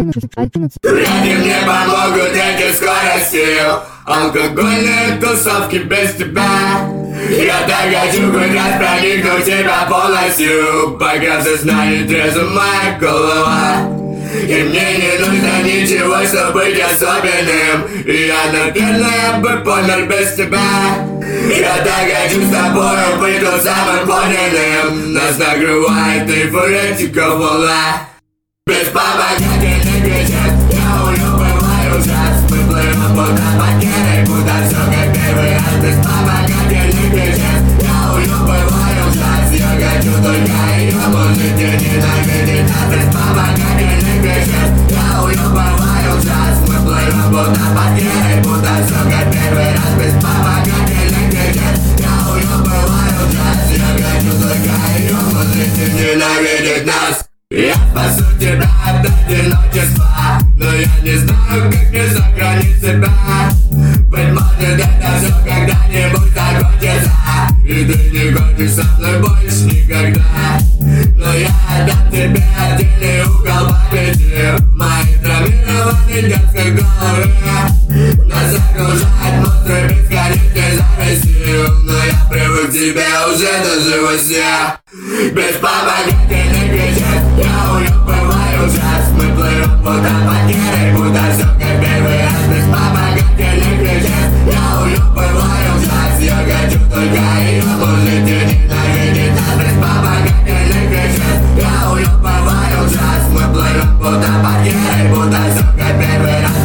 Вряд ли мне помогут эти скорости, алкогольные тусовки без тебя. Я так хочу хоть раз проникнуть в тебя полностью, пока в сознании трезва моя голова. И мне не нужно ничего, чтобы быть особенным. Я, наверное, бы помер без тебя. Я так хочу с тобой быть тот самым подлинным. Нас накрывает эйфоретика волна. Беспомогательный кричит, я улюбываю ужас. Мы плывем будто потерей, будто все как первый раз. Беспомогательный кричит, я улюбываю ужас. Я хочу только ее, можете ненавидеть нас. Беспомогательный кричит, я улюбываю ужас. Мы плывем будто потерей, будто все как первый раз. Беспомогательный кричит, я улюбываю ужас. Я хочу только ее, можете ненавидеть нас. Я спасу тебя от одиночества, но я не знаю, как мне сохранить себя. Быть может, это все когда-нибудь закончится, и ты не хочешь со мной больше никогда. Но я отдам тебе отдельный угол памяти в моей травмированной детской голове. Нас окружает монстры бесконечной зависти, но я привык к тебе уже даже во сне. Беспомогательный кричит, я улюбываю ужас. Мы плывем будто потерей, будто все как первый раз. Беспомогательный кричит, я улюбываю ужас. Я хочу только ее, можете ненавидеть нас. Беспомогательный кричит, я улюбываю ужас. Мы плывем будто потерей, будто все как первый раз.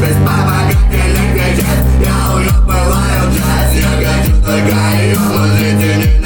Беспомогательный кричит, я улюбываю ужас. Я хочу только ее, можете ненавидеть.